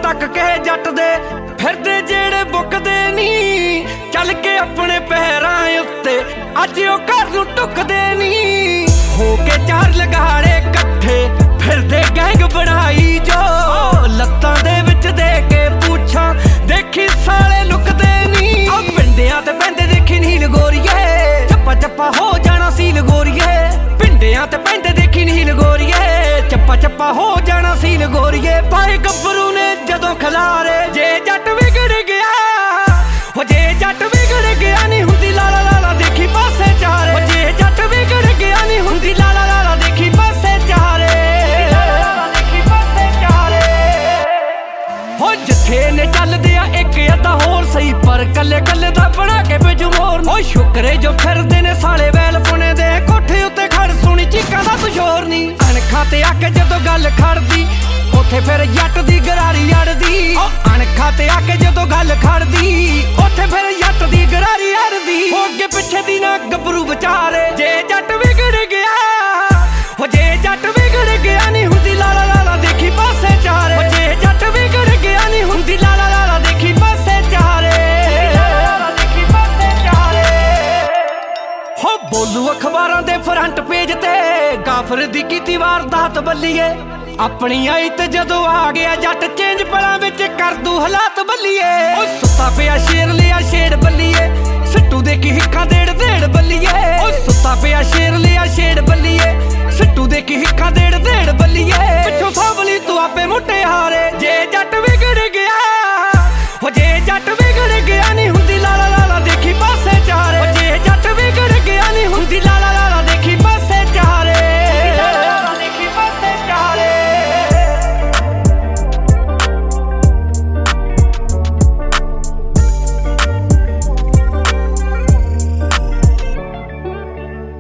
टक के जट दे फिरदे जेड़े बुकदे नी चल के अपने पैरां उत्ते अज ओ घर नूं टुकदे नी हो के चार लगाड़े कट्ठे फिरदे गैंग बनाई जो लत्तां दे विच दे के पूछां देखी साले लुकदे नी आ पिंडियां ते पैंदे देखी नील गोरीए चप्पा चप्पा हो जाना सील गोरीए पिंडियां ते पैंदे देखी नील गोरीए चप्पा चप्पा हो जाना सील गोरीए पाए गब्बरू ने जदों खलारे जे जट विगड़ गया हो जे जट विगड़ गया नहीं हुंदी लाला लाला देखी पासे चारे हो जे जट विगड़ गया नहीं हुंदी लाला लाला देखी पासे चारे हो जिथे ने चलदे आ एक अद्धा होर सही पर कल्ले कल्ले दा बना के भेजू मोर हो शुक्रे जो फिरदे ने साले वैल पुने दे कोठे उत्ते खड़ सुनी चीकां दा तू शोर नी अणखां ते आके जदों गल खड़दी उत्थे फिर जट दी गरारी अड़दी अणखां ते आके जदों गल खड़दी उत्थे फिर जट दी गरारी अड़दी हो अगे पिछे दी ना गबरू विचारे जे जट विगड़ गया हो जे जट विगड़ गया नहीं हुंदी लाला लाला देखी पासे चारे हो जे जट विगड़ गया नहीं हुंदी लाला लाला देखी पासे चारे हो बोलू अखबारां दे फ्रंट पेज ते गाफर दी कीती वारदात बल्लीए अपनी आई ते जदों आ गया जट चेंज पलां विच कर दू हालात बल्लीए ओ सुत्ता पिया शेर लिया छेड़ बल्लीए सिट्टू दे की हिक्कां देड़ देड़ बल्लीए ओ सुत्ता पिया शेर लिया छेड़ बल्लीए सिट्टू दे की हिक्कां देड़ देड़ बल्लीए पिछों सावली तू आपे मुट्टे हारे जे जट विगड़ गया हो जे जट